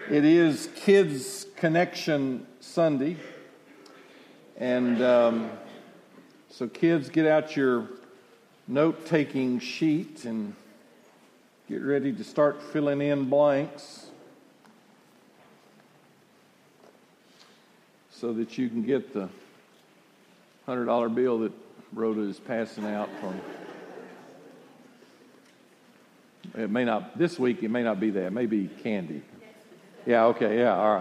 It is Kids Connection Sunday, and so kids, get out your note-taking sheet and get ready to start filling in blanks so that you can get the $100 bill that Rhoda is passing out from. It may not, this week it may not be that, it may be candy. Yeah, okay, yeah, all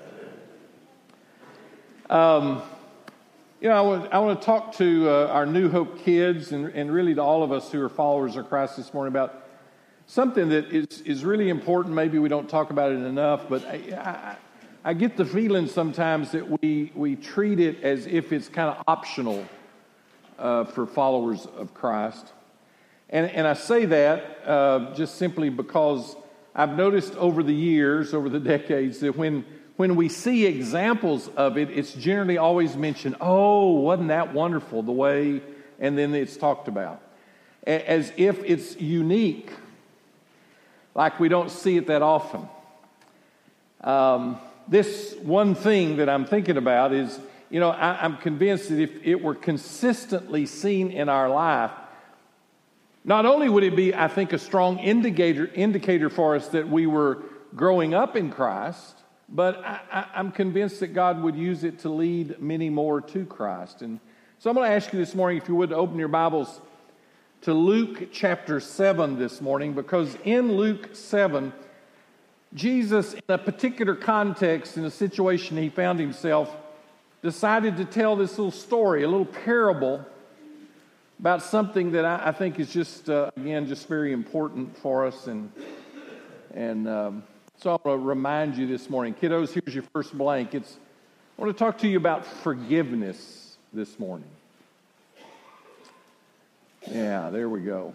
right. I want to talk to our New Hope kids and really to all of us who are followers of Christ this morning about something that is really important. Maybe we don't talk about it enough, but I get the feeling sometimes that we treat it as if it's kind of optional for followers of Christ. And I say that just simply because I've noticed over the years, over the decades, that when we see examples of it, it's generally always mentioned, oh, wasn't that wonderful, the way, and then it's talked about. As if it's unique, like we don't see it that often. This one thing that I'm thinking about is, I'm convinced that if it were consistently seen in our life, not only would it be, I think, a strong indicator for us that we were growing up in Christ, but I'm convinced that God would use it to lead many more to Christ. And so I'm going to ask you this morning, if you would, to open your Bibles to Luke chapter 7 this morning, because in Luke 7, Jesus, in a particular context, in a situation he found himself, decided to tell this little story, a little parable about something that I think is just very important for us. And so I'm going to remind you this morning. Kiddos, here's your first blank. I want to talk to you about forgiveness this morning. Yeah, there we go.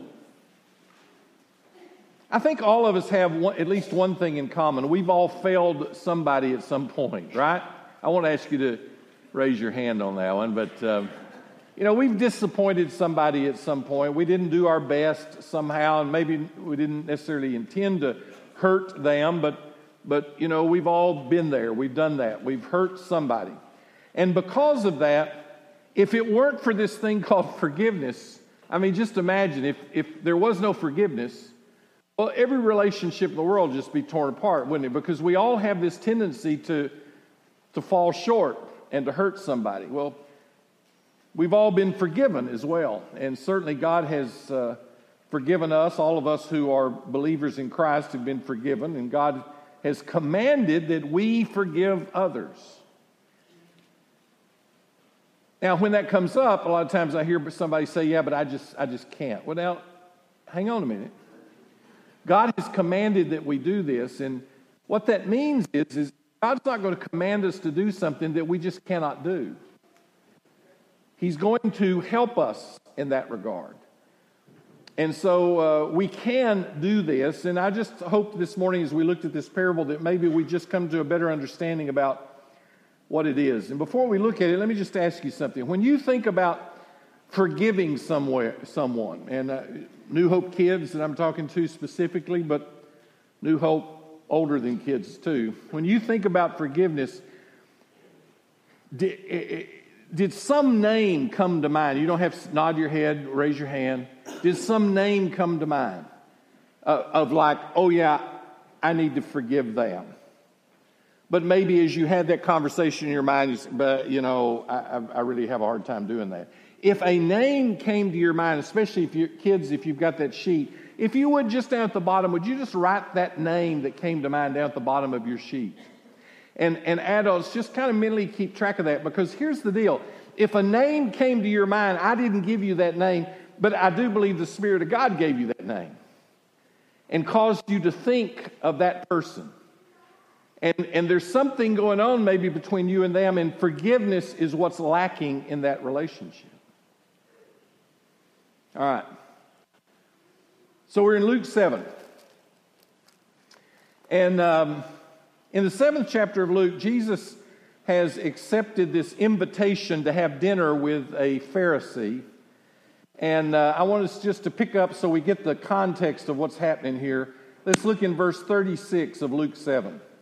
I think all of us have at least one thing in common. We've all failed somebody at some point, right? I won't ask you to raise your hand on that one, but we've disappointed somebody at some point. We didn't do our best somehow, and maybe we didn't necessarily intend to hurt them, but we've all been there. We've done that. We've hurt somebody. And because of that, if it weren't for this thing called forgiveness, just imagine if there was no forgiveness, well, every relationship in the world would just be torn apart, wouldn't it? Because we all have this tendency to fall short and to hurt somebody. Well, we've all been forgiven as well. And certainly God has forgiven us. All of us who are believers in Christ have been forgiven. And God has commanded that we forgive others. Now, when that comes up, a lot of times I hear somebody say, yeah, but I just can't. Well, now, hang on a minute. God has commanded that we do this. And what that means is God's not going to command us to do something that we just cannot do. He's going to help us in that regard. And so we can do this. And I just hope this morning as we looked at this parable that maybe we just come to a better understanding about what it is. And before we look at it, let me just ask you something. When you think about forgiving someone, and New Hope kids that I'm talking to specifically, but New Hope older than kids too. When you think about forgiveness, did some name come to mind? You don't have to nod your head, raise your hand. Did some name come to mind of like, oh yeah, I need to forgive them? But maybe as you had that conversation in your mind, you said, but I really have a hard time doing that. If a name came to your mind, especially if you've got that sheet, if you would just down at the bottom, would you just write that name that came to mind down at the bottom of your sheet? And adults, just kind of mentally keep track of that, because here's the deal. If a name came to your mind, I didn't give you that name, but I do believe the Spirit of God gave you that name and caused you to think of that person. And there's something going on maybe between you and them, and forgiveness is what's lacking in that relationship. All right. So we're in Luke 7. And in the 7th chapter of Luke, Jesus has accepted this invitation to have dinner with a Pharisee. And I want us just to pick up so we get the context of what's happening here. Let's look in verse 36 of Luke 7.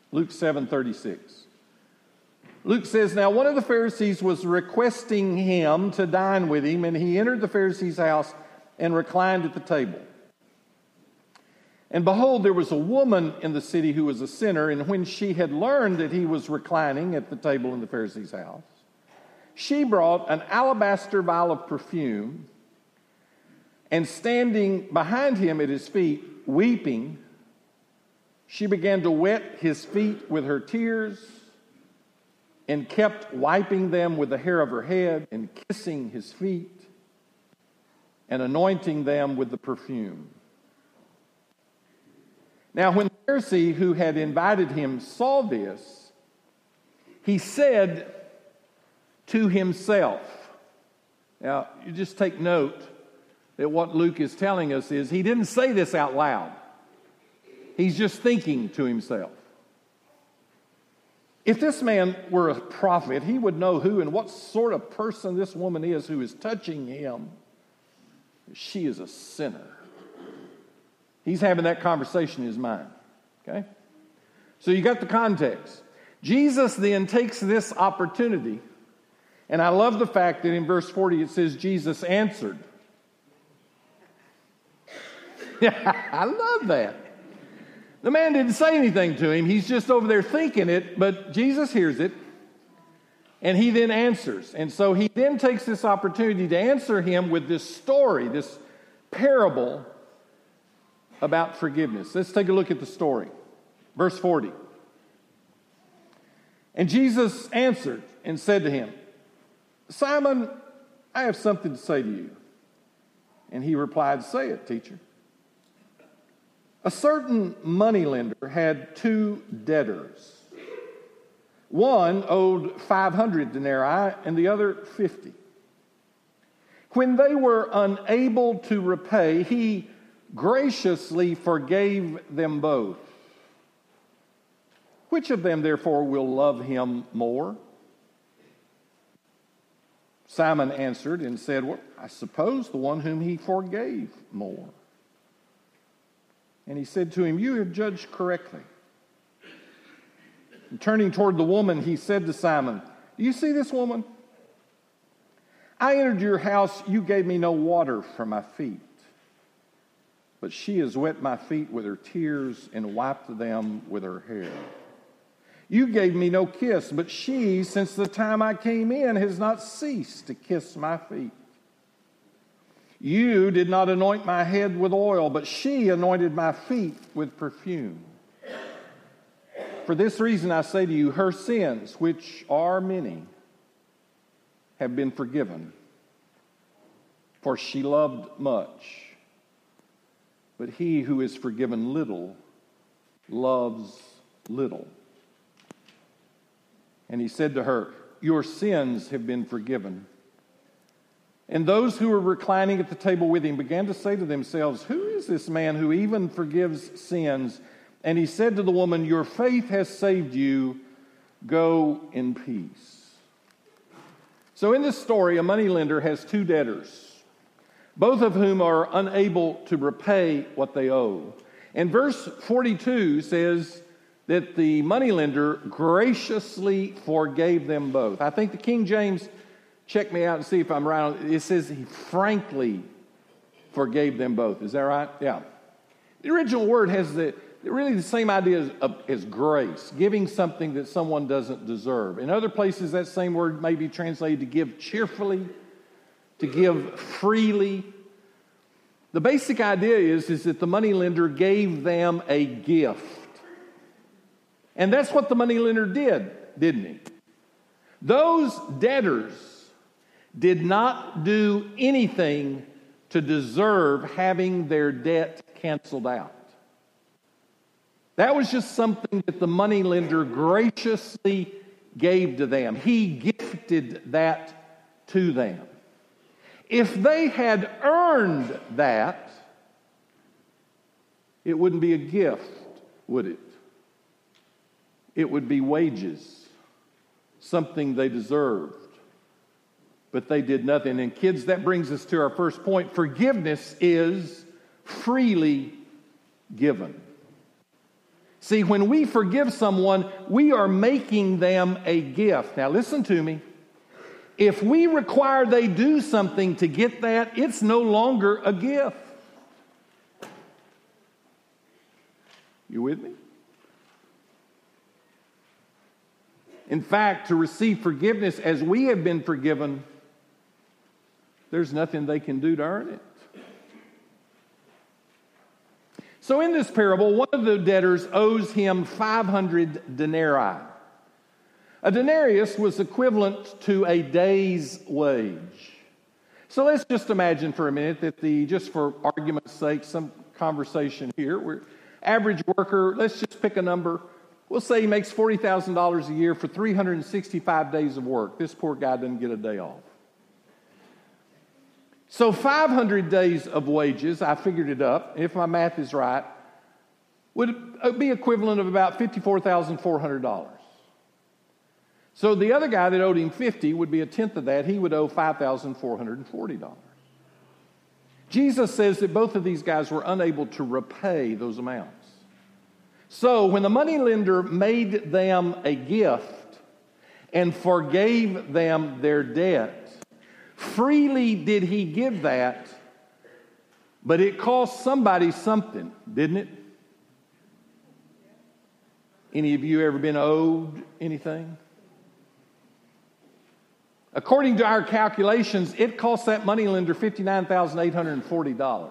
Luke 7:36. Luke says, "Now one of the Pharisees was requesting him to dine with him, and he entered the Pharisee's house and reclined at the table. And behold, there was a woman in the city who was a sinner, and when she had learned that he was reclining at the table in the Pharisee's house, she brought an alabaster vial of perfume, and standing behind him at his feet, weeping, she began to wet his feet with her tears and kept wiping them with the hair of her head and kissing his feet and anointing them with the perfume. Now, when the Pharisee who had invited him saw this, he said to himself," now, you just take note that what Luke is telling us is he didn't say this out loud. He's just thinking to himself. If this man were a prophet, he would know who and what sort of person this woman is who is touching him. She is a sinner. He's having that conversation in his mind. Okay? So you got the context. Jesus then takes this opportunity, and I love the fact that in verse 40 it says Jesus answered. I love that. The man didn't say anything to him. He's just over there thinking it, but Jesus hears it, and he then answers. And so he then takes this opportunity to answer him with this story, this parable about forgiveness. Let's take a look at the story. Verse 40. "And Jesus answered and said to him, 'Simon, I have something to say to you.' And he replied, 'Say it, teacher.' A certain moneylender had 2 debtors. One owed 500 denarii and the other 50. When they were unable to repay, he graciously forgave them both. Which of them, therefore, will love him more?' Simon answered and said, 'Well, I suppose the one whom he forgave more.' And he said to him, 'You have judged correctly.' And turning toward the woman, he said to Simon, 'Do you see this woman? I entered your house, you gave me no water for my feet, but she has wet my feet with her tears and wiped them with her hair. You gave me no kiss, but she, since the time I came in, has not ceased to kiss my feet. You did not anoint my head with oil, but she anointed my feet with perfume. For this reason I say to you, her sins, which are many, have been forgiven. For she loved much. But he who is forgiven little loves little.' And he said to her, 'Your sins have been forgiven.' And those who were reclining at the table with him began to say to themselves, 'Who is this man who even forgives sins?' And he said to the woman, 'Your faith has saved you. Go in peace.'" So in this story, a moneylender has 2 debtors, both of whom are unable to repay what they owe. And verse 42 says that the moneylender graciously forgave them both. I think the King James, check me out and see if I'm right. It says he frankly forgave them both. Is that right? Yeah. The original word has really the same idea as grace, giving something that someone doesn't deserve. In other places, that same word may be translated to give cheerfully, to give freely. The basic idea is that the moneylender gave them a gift. And that's what the moneylender did, didn't he? Those debtors did not do anything to deserve having their debt canceled out. That was just something that the moneylender graciously gave to them. He gifted that to them. If they had earned that, it wouldn't be a gift, would it? It would be wages, something they deserved. But they did nothing. And kids, that brings us to our first point. Forgiveness is freely given. See, when we forgive someone, we are making them a gift. Now listen to me. If we require they do something to get that, it's no longer a gift. You with me? In fact, to receive forgiveness as we have been forgiven, there's nothing they can do to earn it. So in this parable, one of the debtors owes him 500 denarii. A denarius was equivalent to a day's wage. So let's just imagine for a minute that just for argument's sake, some conversation here, we're average worker, let's just pick a number. We'll say he makes $40,000 a year for 365 days of work. This poor guy doesn't get a day off. So 500 days of wages, I figured it up, if my math is right, would be equivalent of about $54,400. So the other guy that owed him 50 would be a tenth of that. He would owe $5,440. Jesus says that both of these guys were unable to repay those amounts. So when the moneylender made them a gift and forgave them their debt, freely did he give that, but it cost somebody something, didn't it? Any of you ever been owed anything? According to our calculations, it cost that moneylender $59,840.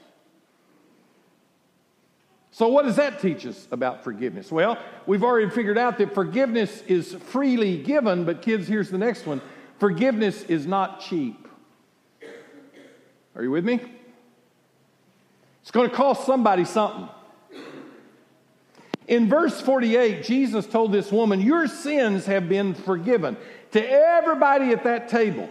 So what does that teach us about forgiveness? Well, we've already figured out that forgiveness is freely given, but kids, here's the next one. Forgiveness is not cheap. Are you with me? It's going to cost somebody something. In verse 48, Jesus told this woman, your sins have been forgiven. To everybody at that table,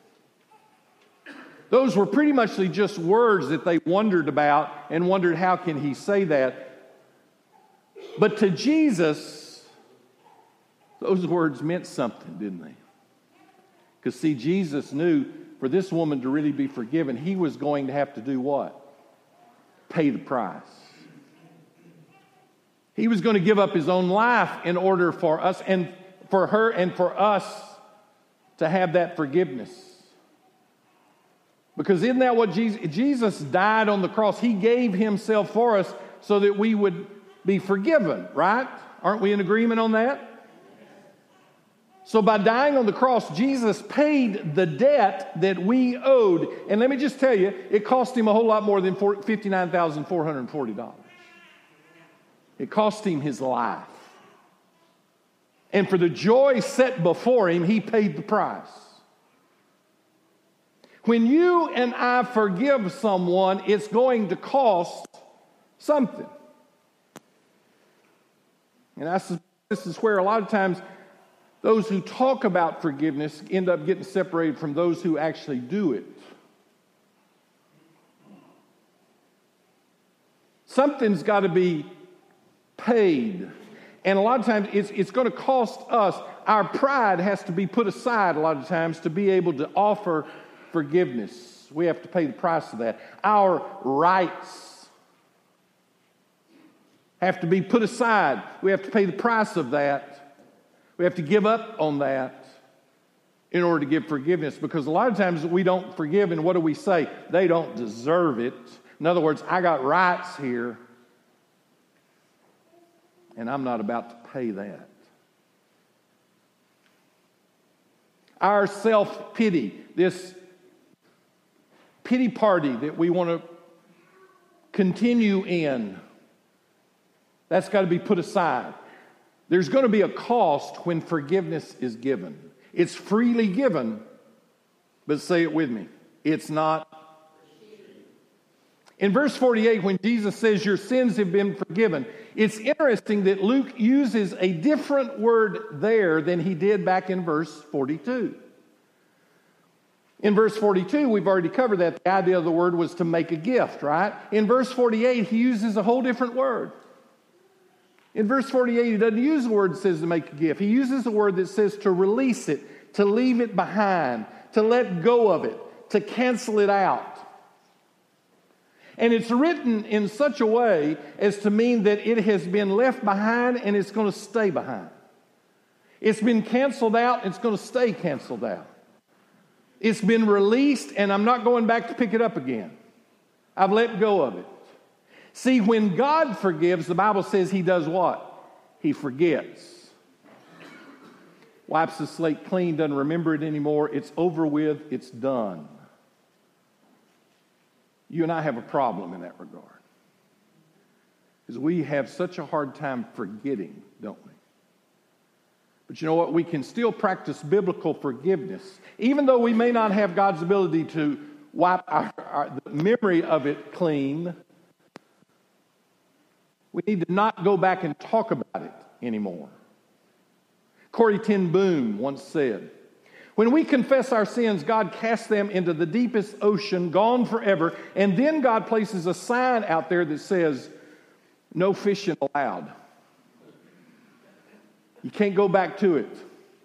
those were pretty much just words that they wondered about and wondered how can he say that. But to Jesus, those words meant something, didn't they? Because see, Jesus knew for this woman to really be forgiven, he was going to have to do what? Pay the price. He was going to give up his own life in order for us and for her and for us to have that forgiveness. Because isn't that what Jesus died on the cross? He gave himself for us so that we would be forgiven, right? Aren't we in agreement on that? So by dying on the cross, Jesus paid the debt that we owed. And let me just tell you, it cost him a whole lot more than $59,440. It cost him his life. And for the joy set before him, he paid the price. When you and I forgive someone, it's going to cost something. And this is where a lot of times those who talk about forgiveness end up getting separated from those who actually do it. Something's got to be paid. And a lot of times it's going to cost us. Our pride has to be put aside a lot of times to be able to offer forgiveness. We have to pay the price of that. Our rights have to be put aside. We have to pay the price of that. We have to give up on that in order to give forgiveness. Because a lot of times we don't forgive, and what do we say? They don't deserve it. In other words, I got rights here, and I'm not about to pay that. Our self-pity, this pity party that we want to continue in, that's got to be put aside. There's going to be a cost when forgiveness is given. It's freely given, but say it with me. It's not. In verse 48, when Jesus says your sins have been forgiven, it's interesting that Luke uses a different word there than he did back in verse 42. In verse 42, we've already covered that. The idea of the word was to make a gift, right? In verse 48, he uses a whole different word. In verse 48, he doesn't use the word that says to make a gift. He uses the word that says to release it, to leave it behind, to let go of it, to cancel it out. And it's written in such a way as to mean that it has been left behind and it's going to stay behind. It's been canceled out, it's going to stay canceled out. It's been released and I'm not going back to pick it up again. I've let go of it. See, when God forgives, the Bible says He does what? He forgets. Wipes the slate clean, doesn't remember it anymore. It's over with, it's done. You and I have a problem in that regard. Because we have such a hard time forgetting, don't we? But you know what? We can still practice biblical forgiveness. Even though we may not have God's ability to wipe the memory of it clean, we need to not go back and talk about it anymore. Corrie ten Boom once said, "When we confess our sins, God casts them into the deepest ocean, gone forever, and then God places a sign out there that says, 'No fishing allowed.'" You can't go back to it.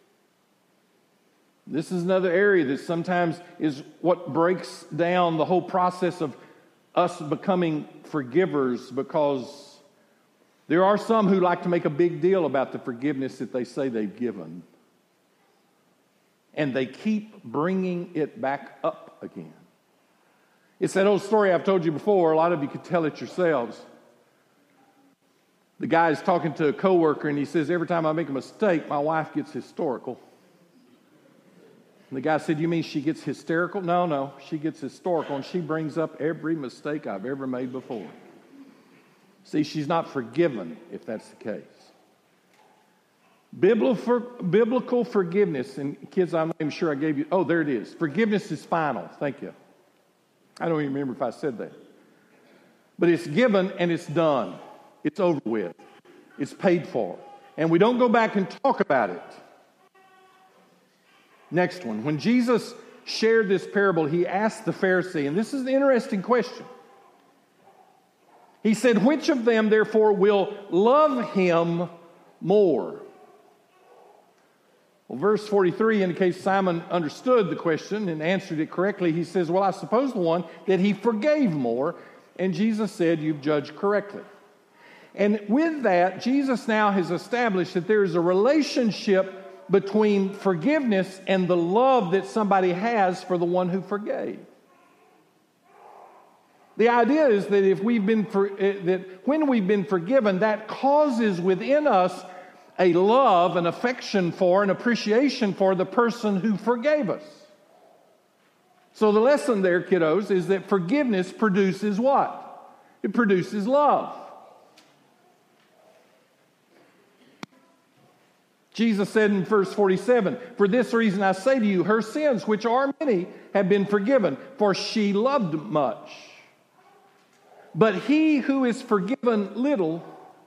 This is another area that sometimes is what breaks down the whole process of us becoming forgivers, because there are some who like to make a big deal about the forgiveness that they say they've given. And they keep bringing it back up again. It's that old story I've told you before. A lot of you could tell it yourselves. The guy is talking to a coworker and he says, "Every time I make a mistake, my wife gets hysterical." And the guy said, "You mean she gets hysterical?" No, she gets historical and she brings up every mistake I've ever made before. See, she's not forgiven if that's the case. Biblical forgiveness, and kids, I'm not even sure I gave you, oh, there it is. Forgiveness is final. Thank you. I don't even remember if I said that. But it's given and it's done. It's over with. It's paid for. And we don't go back and talk about it. Next one. When Jesus shared this parable, He asked the Pharisee, and this is an interesting question. He said, "Which of them, therefore, will love Him more?" Well, verse 43 indicates Simon understood the question and answered it correctly. He says, "Well, I suppose the one that He forgave more." And Jesus said, "You've judged correctly." And with that, Jesus now has established that there is a relationship between forgiveness and the love that somebody has for the one who forgave. The idea is that that when we've been forgiven, that causes within us a love, an affection for, an appreciation for the person who forgave us. So the lesson there, kiddos, is that forgiveness produces what? It produces love. Jesus said in verse 47, "For this reason I say to you, her sins, which are many, have been forgiven, for she loved much. But he who is forgiven little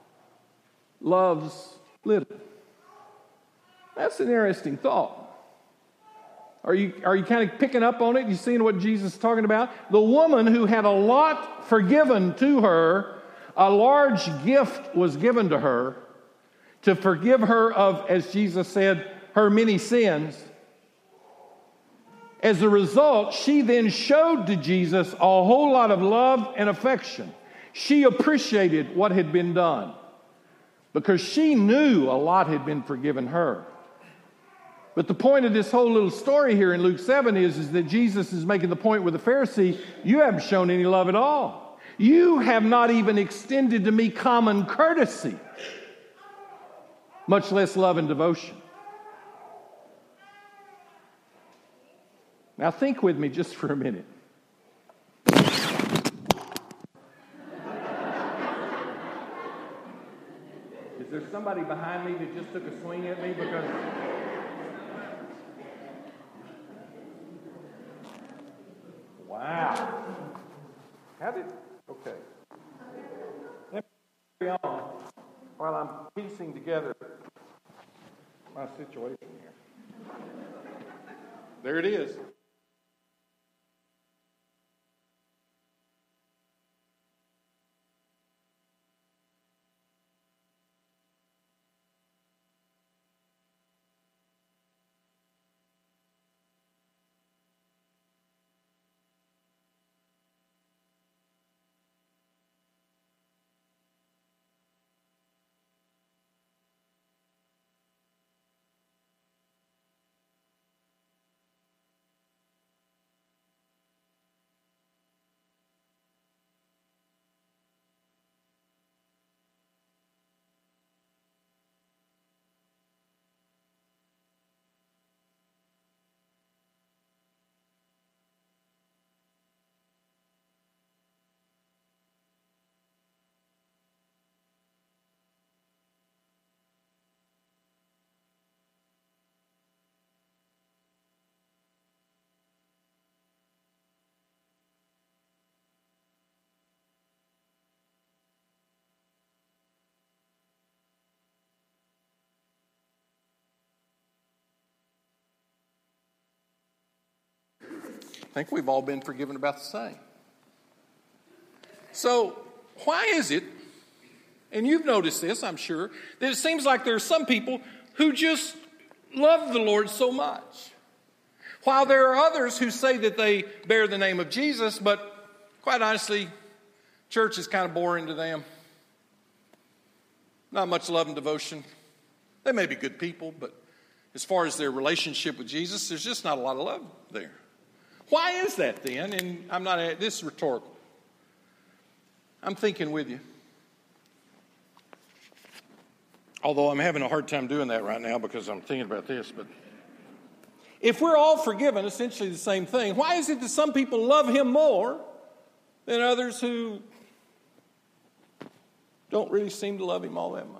loves little." That's an interesting thought. Are you kind of picking up on it? You seeing what Jesus is talking about? The woman who had a lot forgiven to her, a large gift was given to her to forgive her of, as Jesus said, her many sins. As a result, she then showed to Jesus a whole lot of love and affection. She appreciated what had been done because she knew a lot had been forgiven her. But the point of this whole little story here in Luke 7 is that Jesus is making the point with the Pharisee, you haven't shown any love at all. You have not even extended to me common courtesy, much less love and devotion. Now think with me just for a minute. Is there somebody behind me that just took a swing at me because... Wow. How did... Okay. Let me carry on while I'm piecing together my situation here. There it is. think we've all been forgiven about the same. So why is it, and you've noticed this, I'm sure, that it seems like there are some people who just love the Lord so much, while there are others who say that they bear the name of Jesus, but quite honestly, church is kind of boring to them. Not much love and devotion. They may be good people, but as far as their relationship with Jesus, there's just not a lot of love there. Why is that then? And this is rhetorical. I'm thinking with you. Although I'm having a hard time doing that right now because I'm thinking about this. But if we're all forgiven, essentially the same thing, why is it that some people love him more than others who don't really seem to love him all that much?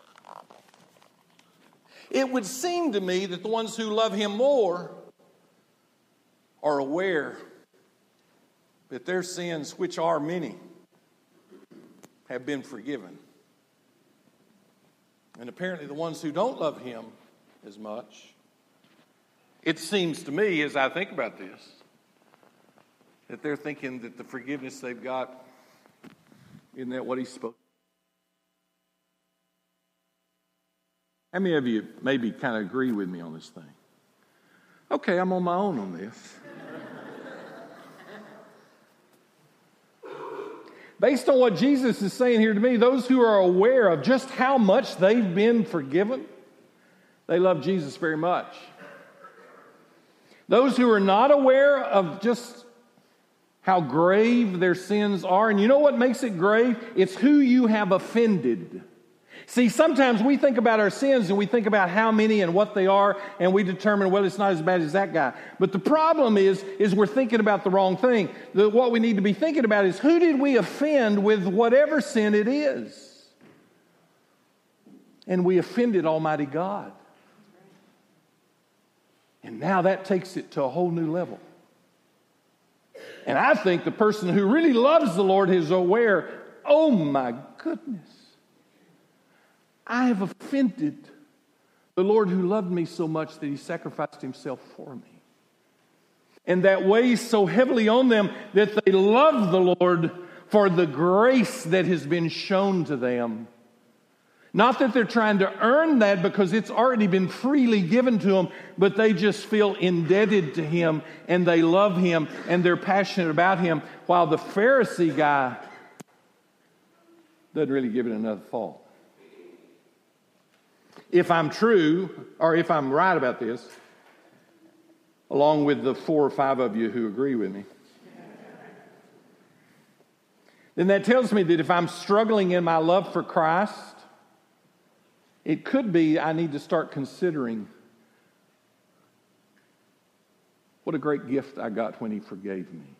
It would seem to me that the ones who love him more are aware that their sins, which are many, have been forgiven. And apparently the ones who don't love him as much, it seems to me as I think about this, that they're thinking that the forgiveness they've got, isn't that what he's supposed to? How many of you maybe kind of agree with me on this thing? Okay, I'm on my own on this. Based on what Jesus is saying here to me, those who are aware of just how much they've been forgiven, they love Jesus very much. Those who are not aware of just how grave their sins are, and you know what makes it grave? It's who you have offended. See, sometimes we think about our sins and we think about how many and what they are, and we determine, well, it's not as bad as that guy. But the problem is we're thinking about the wrong thing. What we need to be thinking about is, who did we offend with whatever sin it is? And we offended Almighty God. And now that takes it to a whole new level. And I think the person who really loves the Lord is aware, oh my goodness, I have offended the Lord who loved me so much that he sacrificed himself for me. And that weighs so heavily on them that they love the Lord for the grace that has been shown to them. Not that they're trying to earn that because it's already been freely given to them, but they just feel indebted to him and they love him and they're passionate about him, while the Pharisee guy doesn't really give it another thought. If I'm true, or if I'm right about this, along with the 4 or 5 of you who agree with me, then that tells me that if I'm struggling in my love for Christ, it could be I need to start considering what a great gift I got when he forgave me.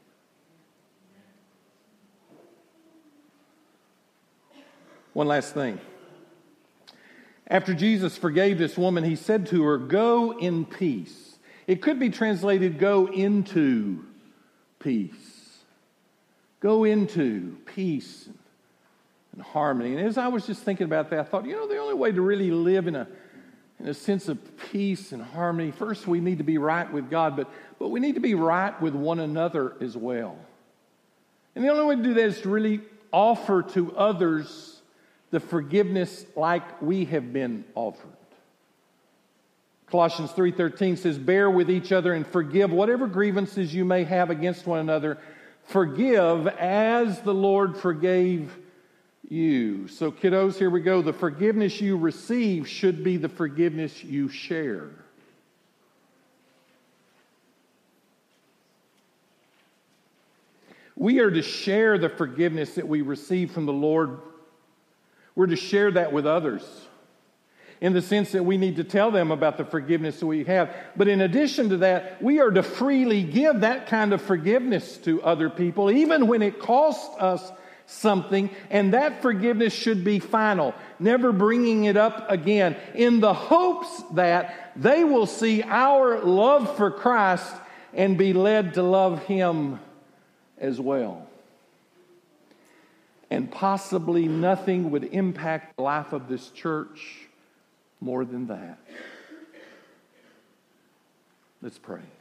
One last thing. After Jesus forgave this woman, he said to her, "Go in peace." It could be translated, "Go into peace." Go into peace and harmony. And as I was just thinking about that, I thought, the only way to really live in a sense of peace and harmony, first we need to be right with God, but we need to be right with one another as well. And the only way to do that is to really offer to others the forgiveness like we have been offered. Colossians 3:13 says, "Bear with each other and forgive whatever grievances you may have against one another. Forgive as the Lord forgave you." So kiddos, here we go. The forgiveness you receive should be the forgiveness you share. We are to share the forgiveness that we receive from the Lord. We're to share that with others in the sense that we need to tell them about the forgiveness that we have. But in addition to that, we are to freely give that kind of forgiveness to other people, even when it costs us something. And that forgiveness should be final, never bringing it up again, in the hopes that they will see our love for Christ and be led to love him as well. And possibly nothing would impact the life of this church more than that. Let's pray.